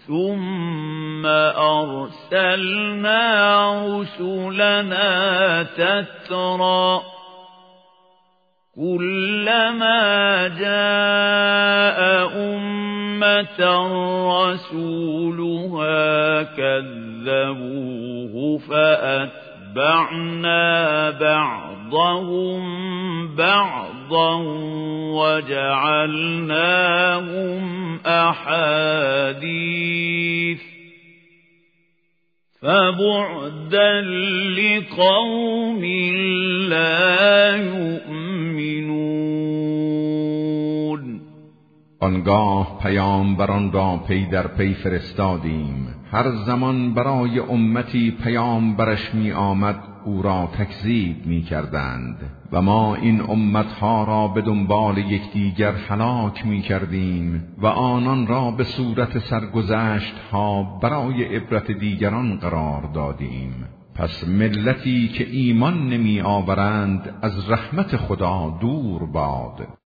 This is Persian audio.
ثم أرسلنا رسلنا تترى كلما جاء أمة رسولها كذبوه فأتبعنا بعضهم بعضا وجعلناهم أحاديث فبعدا لقوم لا يؤمنون. آنگاه پیامبران را پی در پی فرستادیم. هر زمان برای امتی پیامبرش می آمد او را تکذیب می کردند و ما این امتها را به دنبال یکدیگر هلاک می کردیم و آنان را به صورت سرگذشت ها برای عبرت دیگران قرار دادیم. پس ملتی که ایمان نمی آورند از رحمت خدا دور باد.